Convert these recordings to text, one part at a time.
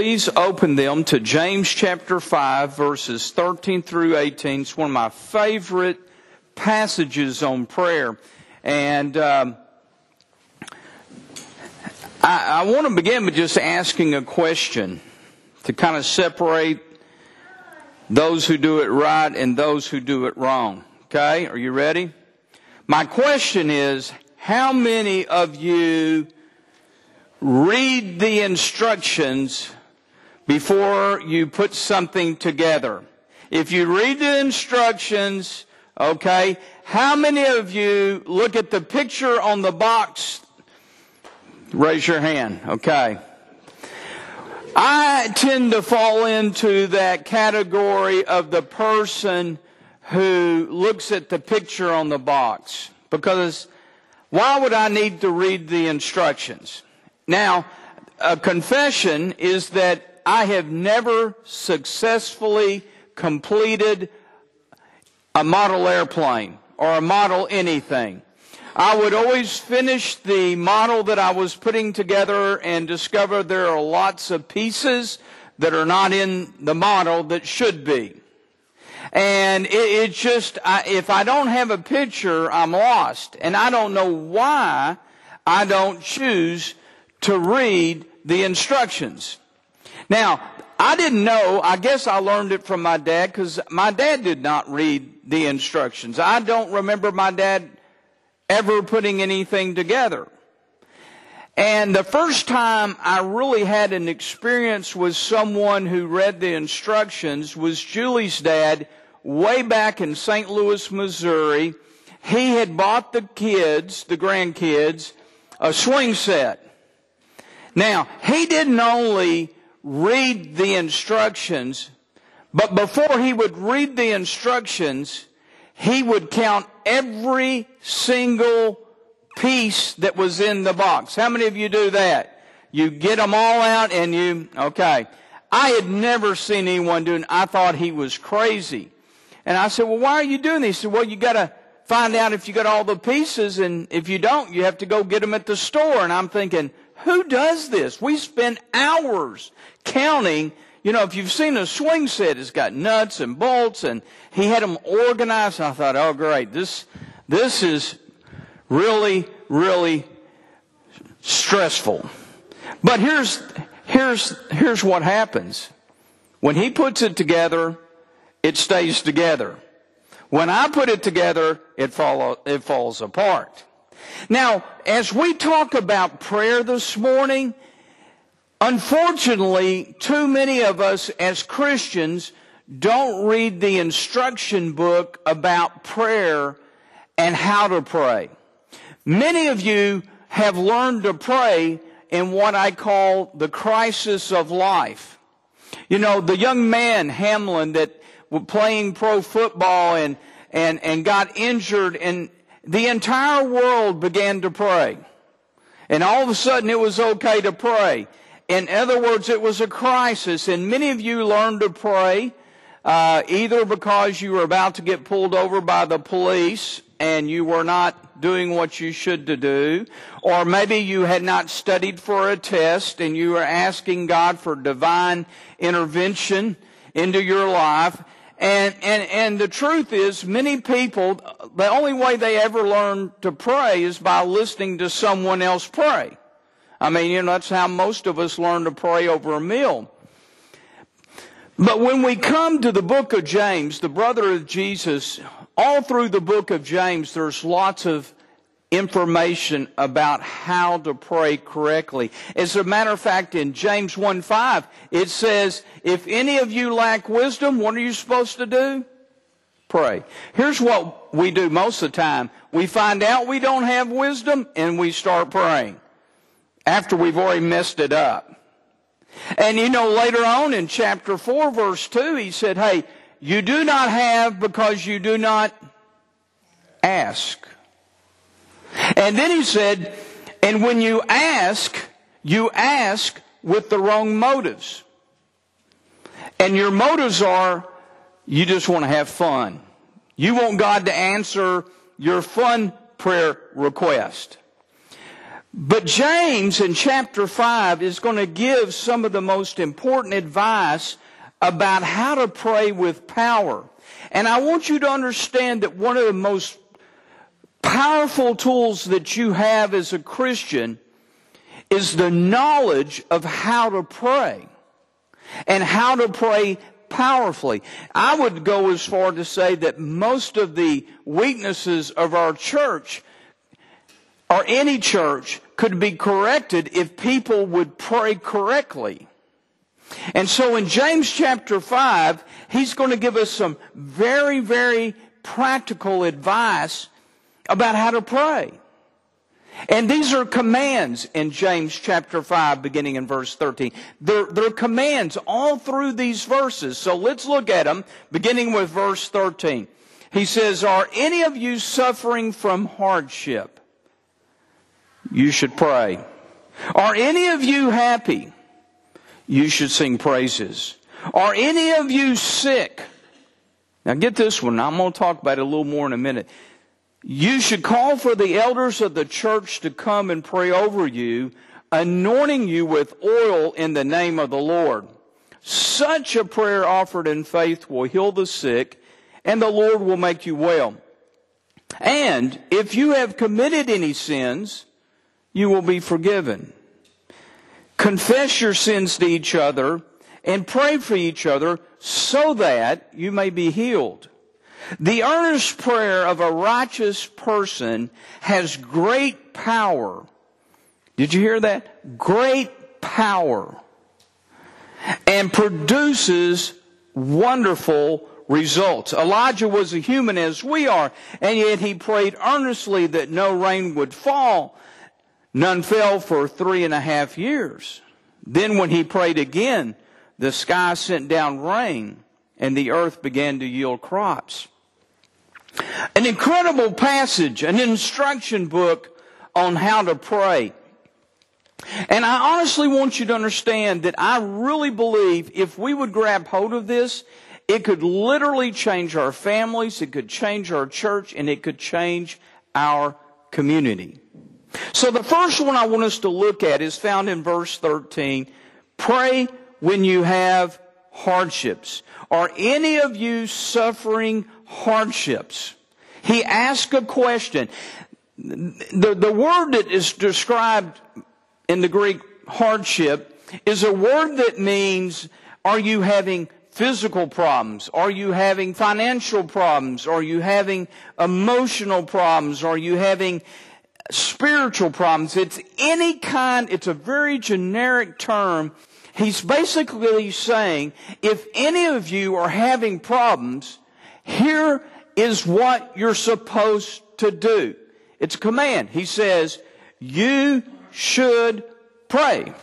please open them to James chapter 5, verses 13 through 18. It's one of my favorite passages on prayer. And I want to begin by just asking a question to kind of separate those who do it right and those who do it wrong. Okay, are you ready? My question is, how many of you read the instructions before you put something together? If you read the instructions, okay, how many of you look at the picture on the box? Raise your hand, okay. I tend to fall into that category of the person who looks at the picture on the box, because why would I need to read the instructions? Now, a confession is that I have never successfully completed a model airplane or a model anything. I would always finish the model that I was putting together and discover there are lots of pieces that are not in the model that should be. And it's just, if I don't have a picture, I'm lost. And I don't know why I don't choose to read the instructions. Now, I didn't know, I guess I learned it from my dad, because my dad did not read the instructions. I don't remember my dad ever putting anything together. And the first time I really had an experience with someone who read the instructions was Julie's dad way back in St. Louis, Missouri. He had bought the grandkids, a swing set. Now, he didn't only read the instructions, but before he would read the instructions, he would count every single piece that was in the box. How many of you do that? You get them all out and okay. I had never seen anyone doing it. I thought he was crazy. And I said, well, why are you doing this? He said, well, you got to find out if you got all the pieces, and if you don't, you have to go get them at the store. And I'm thinking, who does this? We spend hours counting. You know, if you've seen a swing set, it's got nuts and bolts, and he had them organized. And I thought, oh, great, this is really, really stressful. But here's what happens. When he puts it together, it stays together. When I put it together, it falls apart. Now, as we talk about prayer this morning, unfortunately, too many of us as Christians don't read the instruction book about prayer and how to pray. Many of you have learned to pray in what I call the crisis of life. You know, the young man, Hamlin, that was playing pro football and got injured, and the entire world began to pray. And all of a sudden it was okay to pray. In other words, it was a crisis, and many of you learned to pray either because you were about to get pulled over by the police and you were not doing what you should to do, or maybe you had not studied for a test and you were asking God for divine intervention into your life. And the truth is, many people, the only way they ever learn to pray is by listening to someone else pray. I mean, you know, that's how most of us learn to pray over a meal. But when we come to the book of James, the brother of Jesus, all through the book of James, there's lots of information about how to pray correctly. As a matter of fact, in James 1:5, it says, if any of you lack wisdom, what are you supposed to do? Pray. Here's what we do most of the time. We find out we don't have wisdom and we start praying after we've already messed it up. And you know, later on in chapter 4, verse 2, he said, hey, you do not have because you do not ask. And then he said, and when you ask with the wrong motives. And your motives are, you just want to have fun. You want God to answer your fun prayer request. But James in chapter 5 is going to give some of the most important advice about how to pray with power. And I want you to understand that one of the most powerful tools that you have as a Christian is the knowledge of how to pray and how to pray powerfully. I would go as far to say that most of the weaknesses of our church or any church could be corrected if people would pray correctly. And so in James chapter 5, he's going to give us some very, very practical advice about how to pray. And these are commands in James chapter 5, beginning in verse 13. They're commands all through these verses. So let's look at them, beginning with verse 13. He says, "Are any of you suffering from hardship? You should pray. Are any of you happy? You should sing praises. Are any of you sick?" Now get this one. I'm going to talk about it a little more in a minute. "You should call for the elders of the church to come and pray over you, anointing you with oil in the name of the Lord. Such a prayer offered in faith will heal the sick, and the Lord will make you well. And if you have committed any sins, you will be forgiven. Confess your sins to each other and pray for each other so that you may be healed. The earnest prayer of a righteous person has great power." Did you hear that? Great power. "And produces wonderful results." Elijah was a human as we are, and yet he prayed earnestly that no rain would fall. None fell for 3.5 years. Then when he prayed again, the sky sent down rain, and the earth began to yield crops. An incredible passage, an instruction book on how to pray. And I honestly want you to understand that I really believe if we would grab hold of this, it could literally change our families, it could change our church, and it could change our community. So the first one I want us to look at is found in verse 13. Pray when you have hardships. Are any of you suffering hardships? He asked a question. The word that is described in the Greek, hardship, is a word that means, are you having physical problems? Are you having financial problems? Are you having emotional problems? Are you having spiritual problems? It's any kind, it's a very generic term. He's basically saying, if any of you are having problems, here is what you're supposed to do. It's a command. He says, you should pray.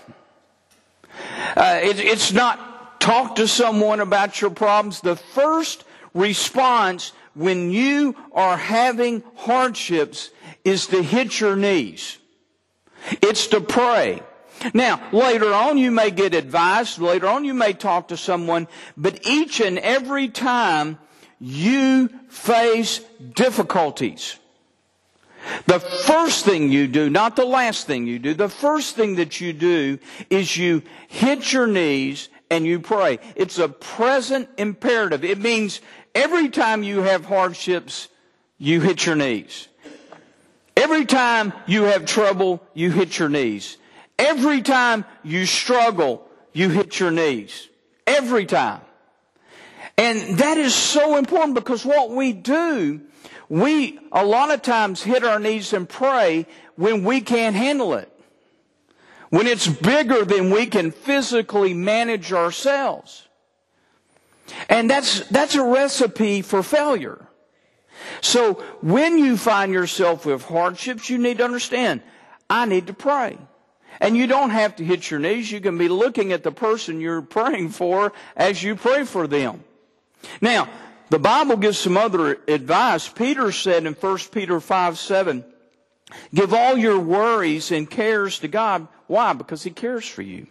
It's not talk to someone about your problems. The first response when you are having hardships is to hit your knees. It's to pray. Now, later on you may get advice, later on you may talk to someone, but each and every time you face difficulties, the first thing you do, not the last thing you do, the first thing that you do is you hit your knees and you pray. It's a present imperative. It means every time you have hardships, you hit your knees. Every time you have trouble, you hit your knees. Every time you struggle, you hit your knees. Every time. And that is so important because what we do, we a lot of times hit our knees and pray when we can't handle it. When it's bigger than we can physically manage ourselves. And that's a recipe for failure. So when you find yourself with hardships, you need to understand, I need to pray. And you don't have to hit your knees. You can be looking at the person you're praying for as you pray for them. Now, the Bible gives some other advice. Peter said in 1 Peter 5:7, give all your worries and cares to God. Why? Because He cares for you.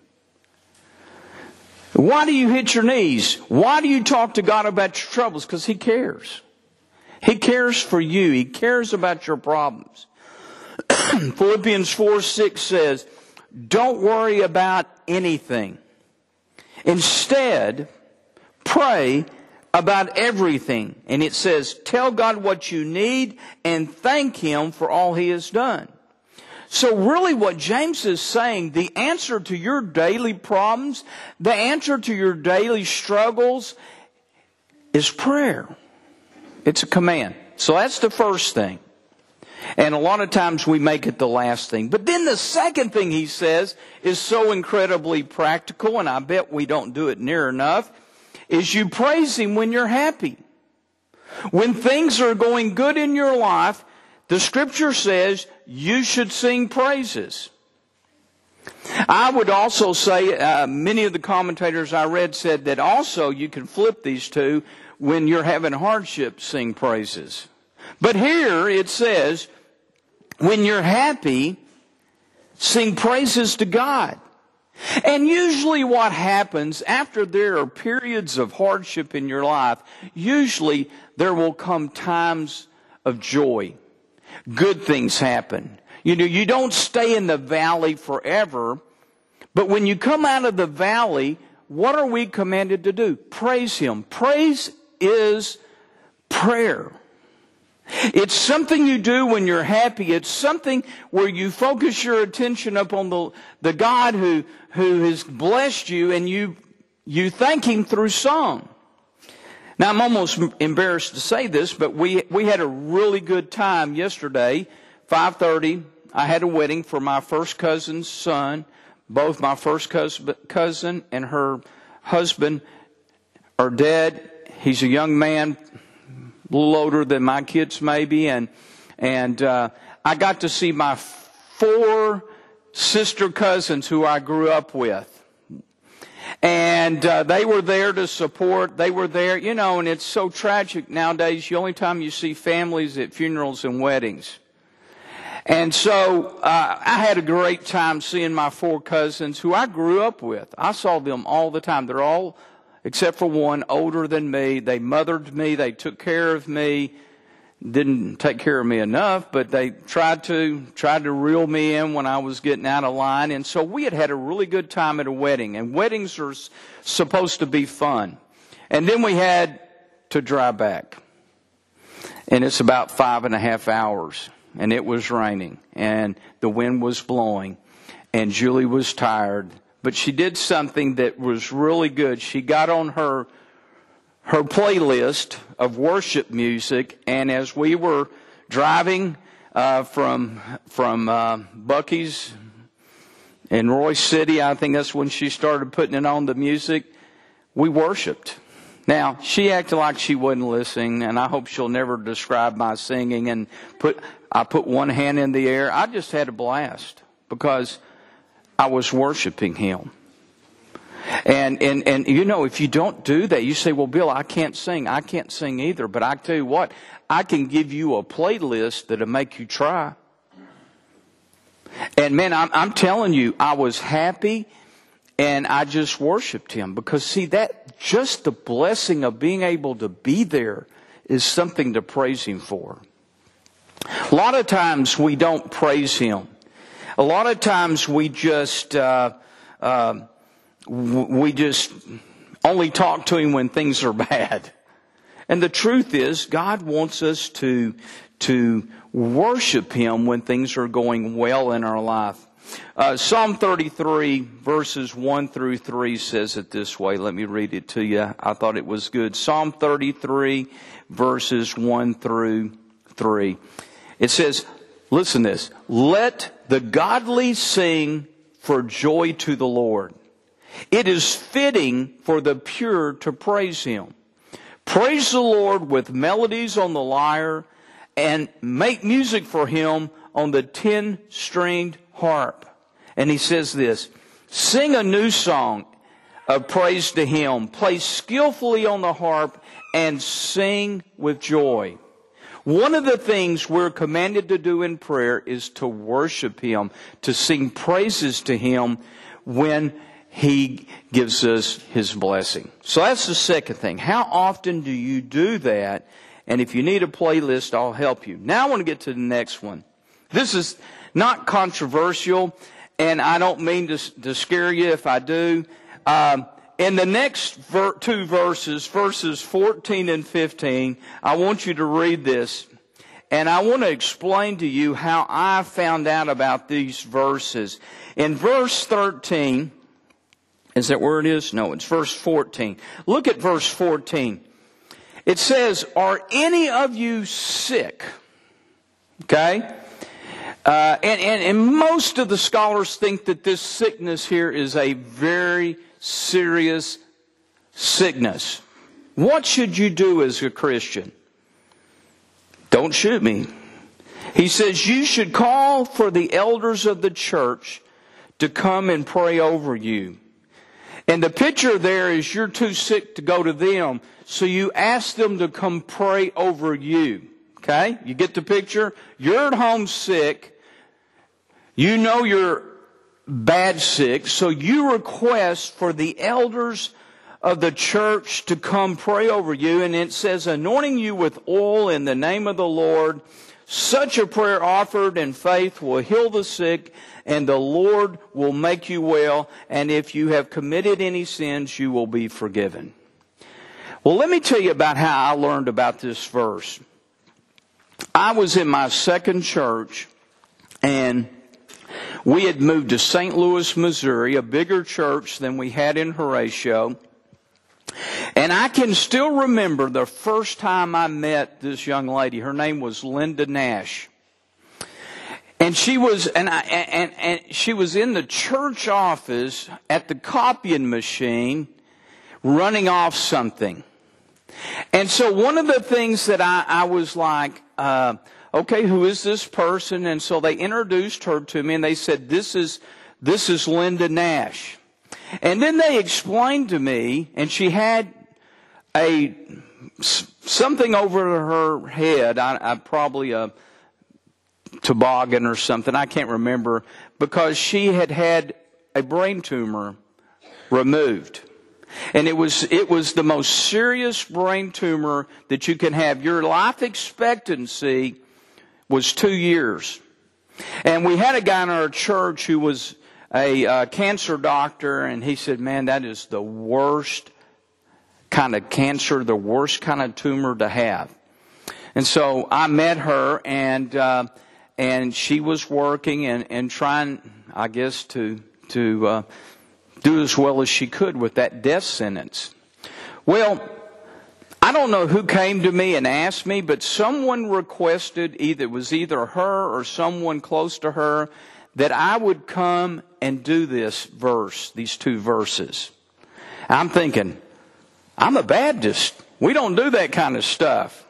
Why do you hit your knees? Why do you talk to God about your troubles? Because He cares. He cares for you. He cares about your problems. Philippians 4:6 says, don't worry about anything. Instead, pray about everything. And it says, tell God what you need and thank Him for all He has done. So really what James is saying, the answer to your daily problems, the answer to your daily struggles is prayer. It's a command. So that's the first thing. And a lot of times we make it the last thing. But then the second thing he says is so incredibly practical, and I bet we don't do it near enough, is you praise Him when you're happy. When things are going good in your life, the Scripture says you should sing praises. I would also say, many of the commentators I read said that also you can flip these two. When you're having hardship, sing praises. But here it says, when you're happy, sing praises to God. And usually what happens after there are periods of hardship in your life, usually there will come times of joy. Good things happen. You know, you don't stay in the valley forever, but when you come out of the valley, what are we commanded to do? Praise Him. Praise is prayer. It's something you do when you're happy. It's something where you focus your attention upon the God who has blessed you, and you thank Him through song. Now, I'm almost embarrassed to say this, but we had a really good time yesterday. 5:30, I had a wedding for my first cousin's son. Both my first cousin and her husband are dead. He's a young man, a little older than my kids maybe, and I got to see my 4 sister cousins who I grew up with. And they were there to support. They were there, you know, and it's so tragic nowadays. The only time you see families at funerals and weddings. And so I had a great time seeing my 4 cousins who I grew up with. I saw them all the time. They're all, except for one, older than me. They mothered me. They took care of me. Didn't take care of me enough, but they tried to reel me in when I was getting out of line. And so we had a really good time at a wedding. And weddings are supposed to be fun. And then we had to drive back. And it's about 5.5 hours. And it was raining. And the wind was blowing. And Julie was tired. But she did something that was really good. She got on her playlist of worship music, and as we were driving from Buc-ee's in Royce City, I think that's when she started putting it on the music, we worshiped. Now, she acted like she wasn't listening, and I hope she'll never describe my singing, and I put one hand in the air. I just had a blast because I was worshiping Him. And you know, if you don't do that, you say, well, Bill, I can't sing. I can't sing either. But I tell you what, I can give you a playlist that'll make you try. And man, I'm telling you, I was happy and I just worshiped Him. Because see, that just the blessing of being able to be there is something to praise Him for. A lot of times we don't praise Him. A lot of times we just only talk to Him when things are bad. And the truth is, God wants us to worship Him when things are going well in our life. Psalm 33 verses 1 through 3 says it this way. Let me read it to you. I thought it was good. Psalm 33 verses 1 through 3. It says, listen to this. Let the godly sing for joy to the Lord. It is fitting for the pure to praise Him. Praise the Lord with melodies on the lyre and make music for Him on the 10-stringed harp. And he says this, sing a new song of praise to Him. Play skillfully on the harp and sing with joy. One of the things we're commanded to do in prayer is to worship Him, to sing praises to Him when He gives us His blessing. So that's the second thing. How often do you do that? And if you need a playlist, I'll help you. Now I want to get to the next one. This is not controversial, and I don't mean to scare you if I do. In the next two verses, verses 14 and 15, I want you to read this. And I want to explain to you how I found out about these verses. In verse 13, is that where it is? No, it's verse 14. Look at verse 14. It says, are any of you sick? Okay? And most of the scholars think that this sickness here is a very serious sickness. What should you do as a Christian? Don't shoot me. He says you should call for the elders of the church to come and pray over you. And the picture there is you're too sick to go to them, so you ask them to come pray over you. Okay? You get the picture? You're at home sick. You know you're bad sick, so you request for the elders of the church to come pray over you. And it says, anointing you with oil in the name of the Lord. Such a prayer offered in faith will heal the sick, and the Lord will make you well. And if you have committed any sins, you will be forgiven. Well, let me tell you about how I learned about this verse. I was in my second church, and we had moved to St. Louis, Missouri, a bigger church than we had in Horatio. And I can still remember the first time I met this young lady. Her name was Linda Nash. And she was, and she was in the church office at the copying machine running off something. And so one of the things that I was like, okay, who is this person? And so they introduced her to me and they said, this is Linda Nash. And then they explained to me, and she had something over her head, probably a toboggan or something, I can't remember, because she had a brain tumor removed. And it was the most serious brain tumor that you can have. Your life expectancy was 2 years. And we had a guy in our church who was a cancer doctor, and he said, man, that is the worst kind of cancer, the worst kind of tumor to have. And so I met her, and she was working and trying, I guess, to do as well as she could with that death sentence. Well, I don't know who came to me and asked me, but someone requested, it was either her or someone close to her, that I would come and do this verse, these two verses. I'm thinking, I'm a Baptist. We don't do that kind of stuff.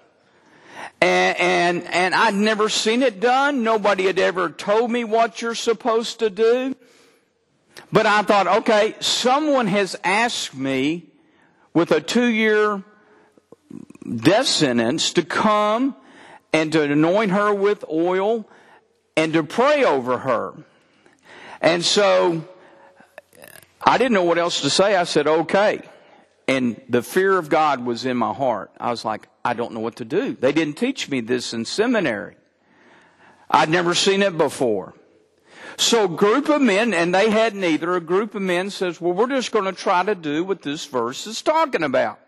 And I'd never seen it done. Nobody had ever told me what you're supposed to do. But I thought, okay, someone has asked me with a 2-year death sentence to come and to anoint her with oil and to pray over her. And so I didn't know what else to say. I said, okay. And the fear of God was in my heart. I was like, I don't know what to do. They didn't teach me this in seminary. I'd never seen it before. So a group of men, and they hadn't either, a group of men says, well, we're just going to try to do what this verse is talking about.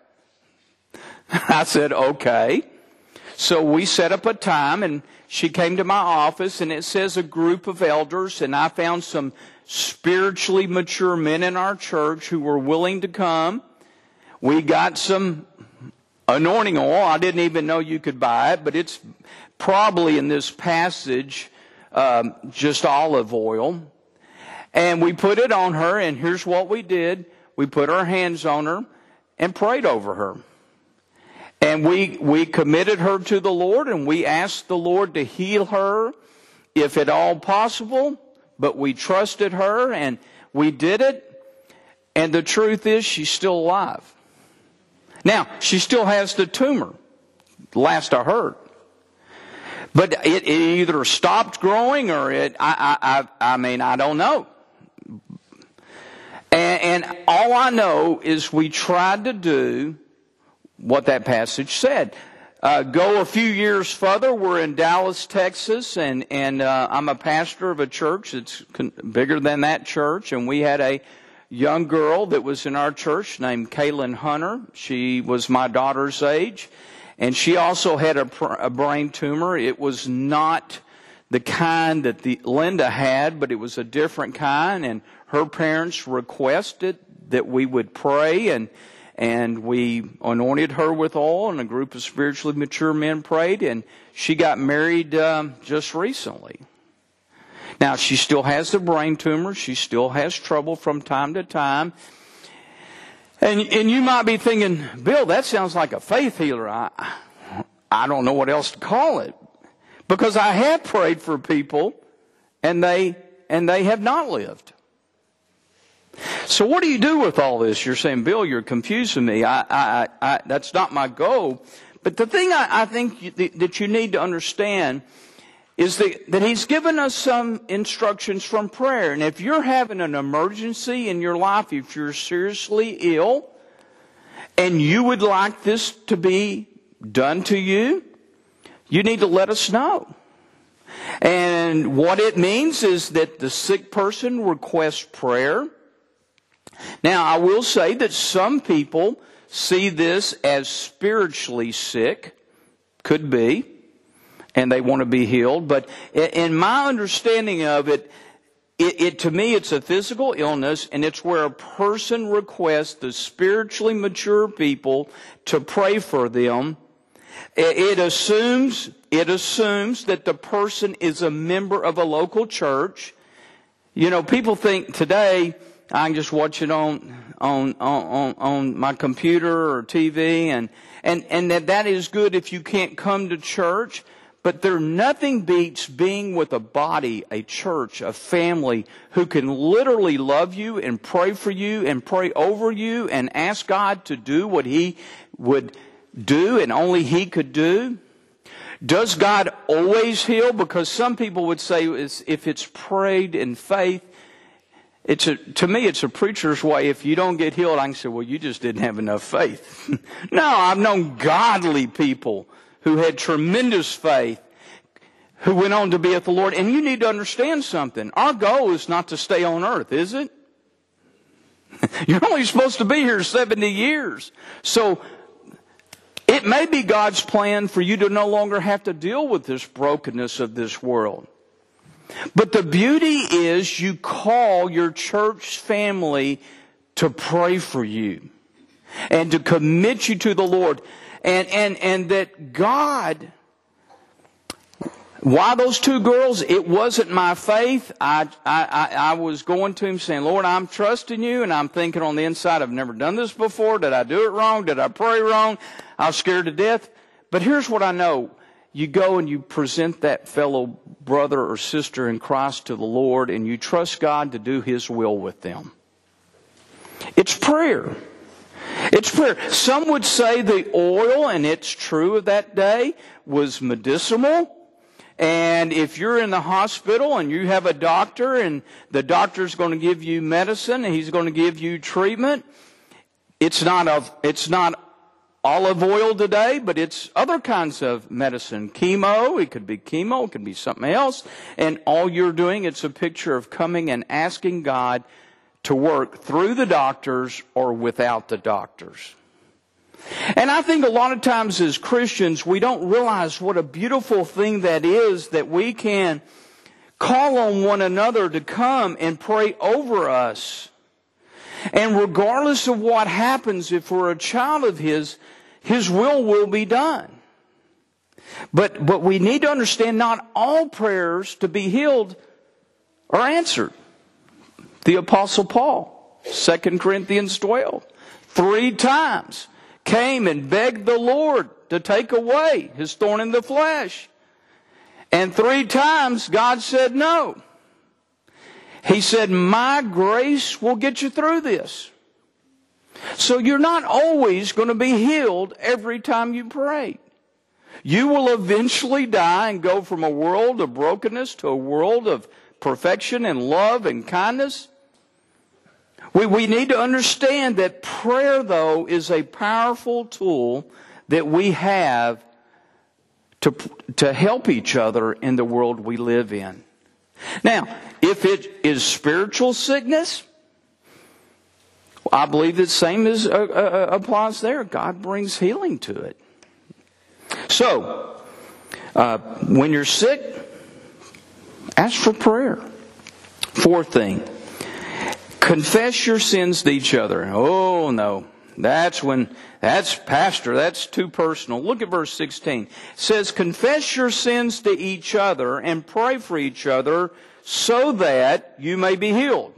I said, okay. So we set up a time, and she came to my office, and it says a group of elders, and I found some spiritually mature men in our church who were willing to come. We got some anointing oil. I didn't even know you could buy it, but it's probably in this passage just olive oil. And we put it on her, and here's what we did. We put our hands on her and prayed over her. And we committed her to the Lord, and we asked the Lord to heal her if at all possible. But we trusted her, and we did it. And the truth is, she's still alive. Now, she still has the tumor, last I heard. But it either stopped growing or I don't know. And all I know is we tried to do what that passage said. go a few years further. We're in Dallas, Texas, and I'm a pastor of a church that's bigger than that church, and we had a young girl that was in our church named Kaylin Hunter. She was my daughter's age, and she also had a brain tumor. It was not the kind that Linda had, but it was a different kind, and her parents requested that we would pray, and we anointed her with oil, and a group of spiritually mature men prayed, and she got married just recently. Now, she still has the brain tumor. She still has trouble from time to time. And you might be thinking, Bill, that sounds like a faith healer. I don't know what else to call it. Because I have prayed for people, and they have not lived. So what do you do with all this? You're saying, Bill, you're confusing me. That's not my goal. But the thing I think that you need to understand is that He's given us some instructions from prayer. And if you're having an emergency in your life, if you're seriously ill, and you would like this to be done to you, you need to let us know. And what it means is that the sick person requests prayer. Now, I will say that some people see this as spiritually sick. Could be. And they want to be healed. But in my understanding of it, to me, it's a physical illness, and it's where a person requests the spiritually mature people to pray for them. It assumes that the person is a member of a local church. You know, people think today I can just watch it on my computer or TV, and that is good if you can't come to church. But nothing beats being with a body, a church, a family who can literally love you and pray for you and pray over you and ask God to do what He would do and only He could do. Does God always heal? Because some people would say if it's prayed in faith, to me it's a preacher's way. If you don't get healed, I can say, well, you just didn't have enough faith. No, I've known godly people who had tremendous faith, who went on to be with the Lord. And you need to understand something. Our goal is not to stay on earth, is it? You're only supposed to be here 70 years. So it may be God's plan for you to no longer have to deal with this brokenness of this world. But the beauty is you call your church family to pray for you and to commit you to the Lord. And that God, why those two girls? It wasn't my faith. I was going to Him saying, Lord, I'm trusting You, and I'm thinking on the inside, I've never done this before. Did I do it wrong? Did I pray wrong? I was scared to death. But here's what I know. You go and you present that fellow brother or sister in Christ to the Lord, and you trust God to do His will with them. It's prayer. It's prayer. Some would say the oil, and it's true of that day, was medicinal. And if you're in the hospital and you have a doctor and the doctor's going to give you medicine and he's going to give you treatment, it's not olive oil today, but it's other kinds of medicine. Chemo, it could be something else. And all you're doing, it's a picture of coming and asking God to work through the doctors or without the doctors. And I think a lot of times as Christians, we don't realize what a beautiful thing that is, that we can call on one another to come and pray over us. And regardless of what happens, if we're a child of His will be done. But we need to understand not all prayers to be healed are answered. The Apostle Paul, 2 Corinthians 12, 3 times came and begged the Lord to take away his thorn in the flesh. And 3 times God said no. He said, my grace will get you through this. So you're not always going to be healed every time you pray. You will eventually die and go from a world of brokenness to a world of perfection and love and kindness. We need to understand that prayer, though, is a powerful tool that we have to help each other in the world we live in. Now, if it is spiritual sickness, I believe the same applies there. God brings healing to it. So, when you're sick, ask for prayer. Fourth thing, confess your sins to each other. Oh no, that's Pastor, that's too personal. Look at verse 16. It says, confess your sins to each other and pray for each other so that you may be healed.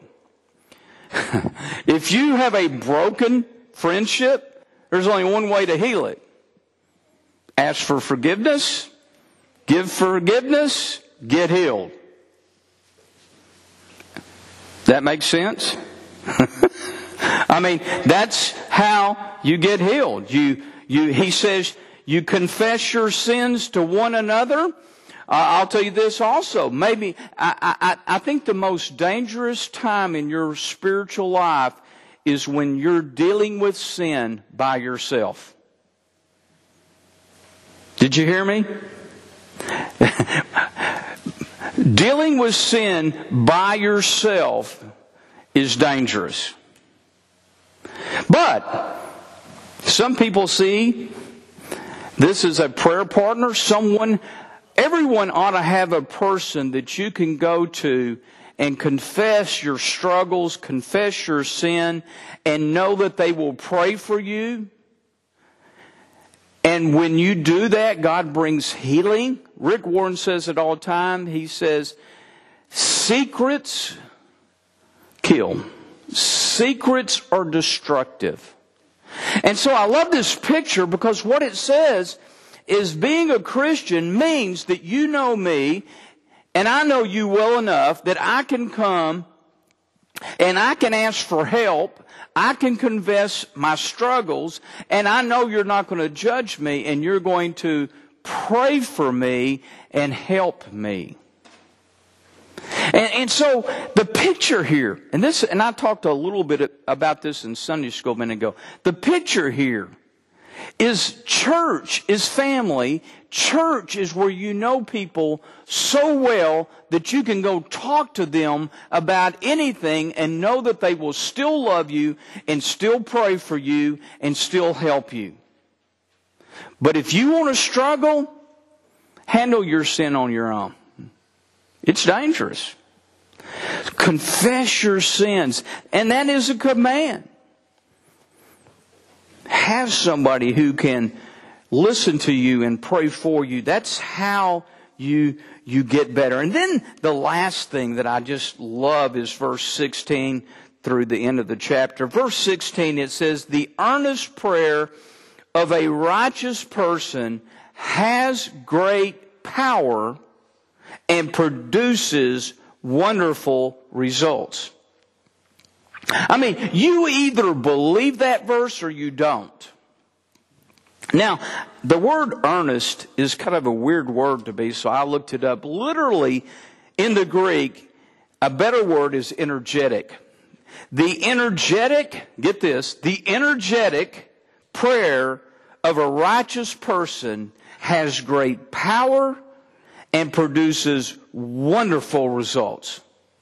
If you have a broken friendship, there's only one way to heal it. Ask for forgiveness, give forgiveness, get healed. That makes sense? I mean, that's how you get healed. He says, you confess your sins to one another. I'll tell you this also. Maybe, I think the most dangerous time in your spiritual life is when you're dealing with sin by yourself. Did you hear me? Dealing with sin by yourself is dangerous. But some people see this as a prayer partner. Everyone ought to have a person that you can go to and confess your struggles, confess your sin, and know that they will pray for you. And when you do that, God brings healing. Rick Warren says it all the time. He says, secrets kill. Secrets are destructive. And so I love this picture because what it says is being a Christian means that you know me and I know you well enough that I can come and I can ask for help. I can confess my struggles, and I know you're not going to judge me, and you're going to pray for me and help me. And so the picture here, and I talked a little bit about this in Sunday school a minute ago. The picture here is church is family. Church is where you know people so well that you can go talk to them about anything and know that they will still love you and still pray for you and still help you. But if you want to struggle, handle your sin on your own. It's dangerous. Confess your sins. And that is a command. Have somebody who can listen to you and pray for you. That's how you get better. And then the last thing that I just love is verse 16 through the end of the chapter. Verse 16, it says, the earnest prayer of a righteous person has great power and produces wonderful results. I mean, you either believe that verse or you don't. Now, the word earnest is kind of a weird word to me, so I looked it up. Literally, in the Greek, a better word is energetic. The energetic, get this, the energetic prayer of a righteous person has great power and produces wonderful results.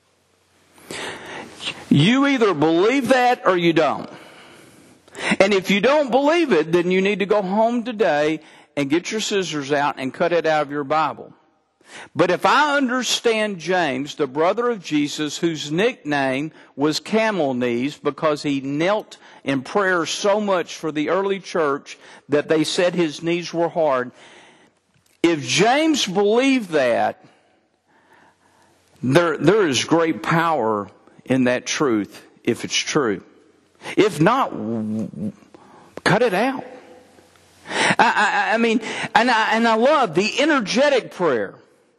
You either believe that or you don't. And if you don't believe it, then you need to go home today and get your scissors out and cut it out of your Bible. But if I understand James, the brother of Jesus, whose nickname was Camel Knees because he knelt in prayer so much for the early church that they said his knees were hard. If James believed that, there is great power in that truth if it's true. If not, cut it out. I mean, and I love the energetic prayer.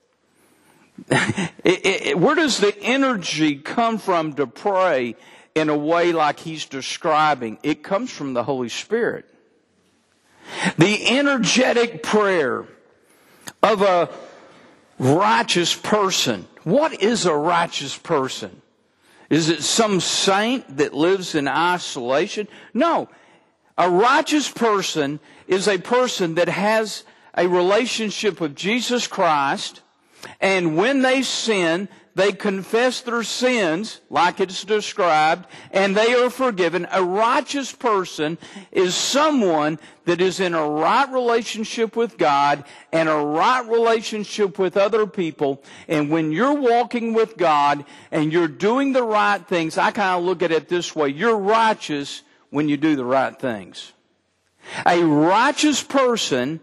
Where does the energy come from to pray in a way like he's describing? It comes from the Holy Spirit. The energetic prayer of a righteous person. What is a righteous person? Is it some saint that lives in isolation? No. A righteous person is a person that has a relationship with Jesus Christ, and when they sin, they confess their sins, like it's described, and they are forgiven. A righteous person is someone that is in a right relationship with God and a right relationship with other people. And when you're walking with God and you're doing the right things, I kind of look at it this way. You're righteous when you do the right things. A righteous person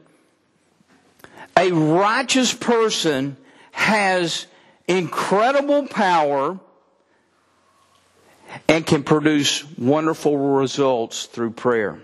has incredible power and can produce wonderful results through prayer.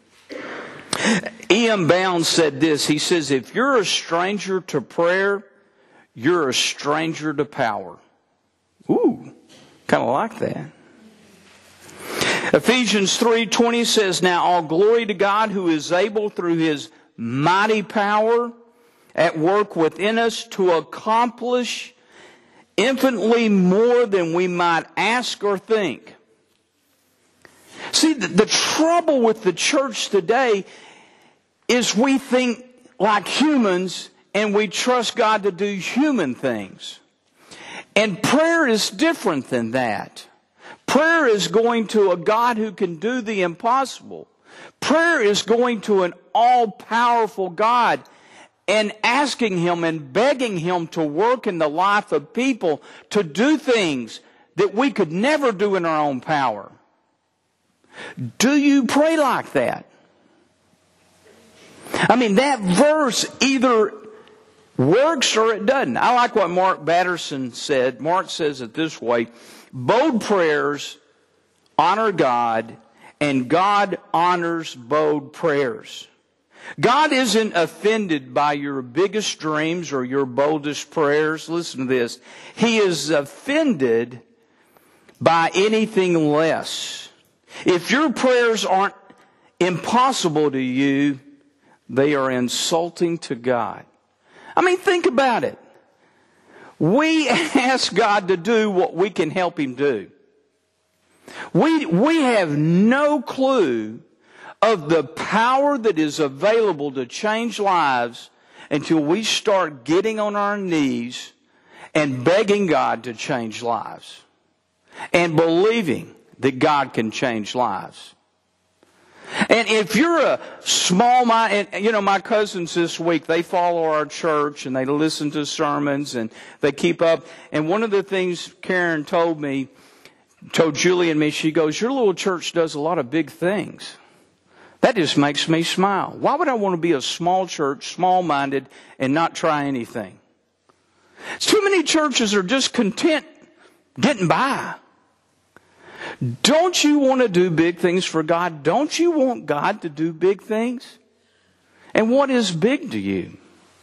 E.M. Bounds said this. He says, if you're a stranger to prayer, you're a stranger to power. Ooh, kind of like that. Ephesians 3:20 says, now all glory to God who is able through His mighty power at work within us to accomplish infinitely more than we might ask or think. See, the trouble with the church today is we think like humans and we trust God to do human things. And prayer is different than that. Prayer is going to a God who can do the impossible. Prayer is going to an all-powerful God and asking Him and begging Him to work in the life of people to do things that we could never do in our own power. Do you pray like that? I mean, that verse either works or it doesn't. I like what Mark Batterson said. Mark says it this way: bold prayers honor God, and God honors bold prayers. God isn't offended by your biggest dreams or your boldest prayers. Listen to this. He is offended by anything less. If your prayers aren't impossible to you, they are insulting to God. I mean, think about it. We ask God to do what we can help Him do. We have no clue of the power that is available to change lives until we start getting on our knees and begging God to change lives and believing that God can change lives. And if you're a small mind, and you know, my cousins this week, they follow our church and they listen to sermons and they keep up. And one of the things Karen told Julie and me, she goes, your little church does a lot of big things. That just makes me smile. Why would I want to be a small church, small-minded, and not try anything? Too many churches are just content getting by. Don't you want to do big things for God? Don't you want God to do big things? And what is big to you?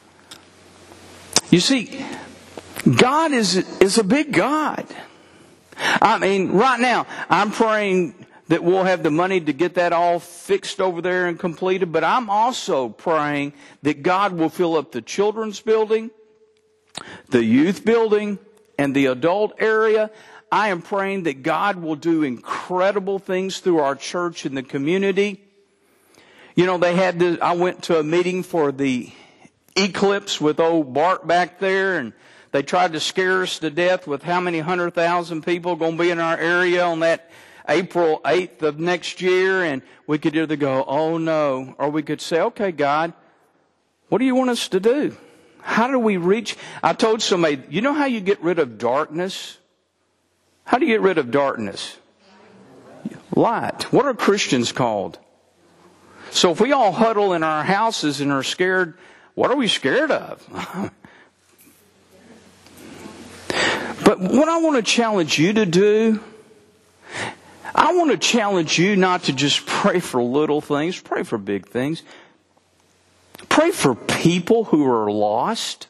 You see, God is a big God. I mean, right now, I'm praying that we'll have the money to get that all fixed over there and completed. But I'm also praying that God will fill up the children's building, the youth building, and the adult area. I am praying that God will do incredible things through our church and the community. You know, I went to a meeting for the eclipse with old Bart back there, and they tried to scare us to death with how many 100,000 people going to be in our area on that April 8th of next year. And we could either go, oh no, or we could say, okay, God, what do you want us to do? How do we reach? I told somebody, you know how you get rid of darkness? How do you get rid of darkness? Light. What are Christians called? So if we all huddle in our houses and are scared, what are we scared of? But what I want to challenge you to do, I want to challenge you not to just pray for little things, pray for big things. Pray for people who are lost.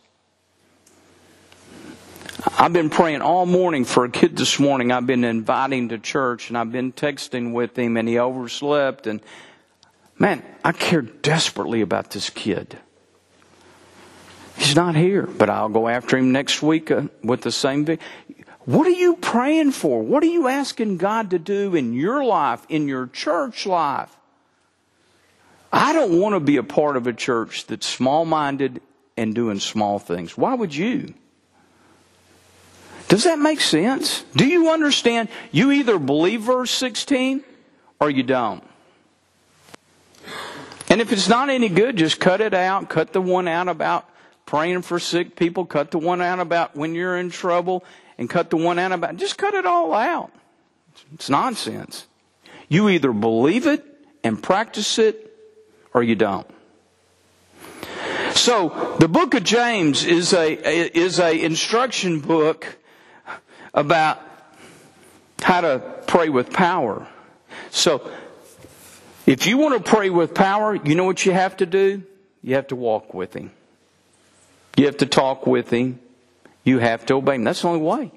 I've been praying all morning for a kid this morning. I've been inviting to church and I've been texting with him and he overslept. And man, I care desperately about this kid. He's not here, but I'll go after him next week with the same thing. What are you praying for? What are you asking God to do in your life, in your church life? I don't want to be a part of a church that's small-minded and doing small things. Why would you? Does that make sense? Do you understand? You either believe verse 16 or you don't. And if it's not any good, just cut it out. Cut the one out about praying for sick people. Cut the one out about when you're in trouble. And cut the one out about... Just cut it all out. It's nonsense. You either believe it and practice it or you don't. So, the book of James is a instruction book about how to pray with power. So, if you want to pray with power, you know what you have to do? You have to walk with Him. You have to talk with Him. You have to obey Him. That's the only way.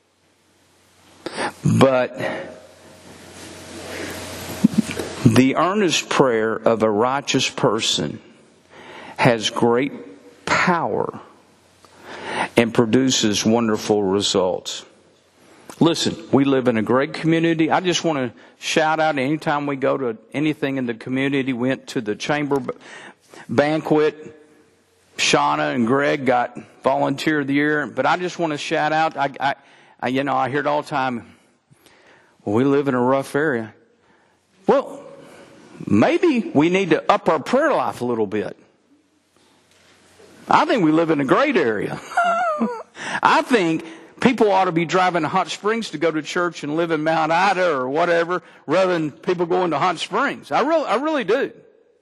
But the earnest prayer of a righteous person has great power and produces wonderful results. Listen, we live in a great community. I just want to shout out anytime we go to anything in the community. Went to the chamber banquet. Shauna and Greg got volunteer of the year. But I just want to shout out. I hear it all the time. Well, we live in a rough area. Well, maybe we need to up our prayer life a little bit. I think we live in a great area. I think people ought to be driving to Hot Springs to go to church and live in Mount Ida or whatever, rather than people going to Hot Springs. I really do.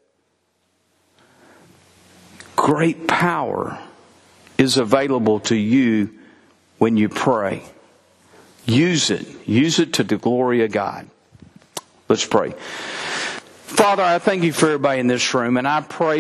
Great power is available to you when you pray. Use it. Use it to the glory of God. Let's pray. Father, I thank You for everybody in this room, and I pray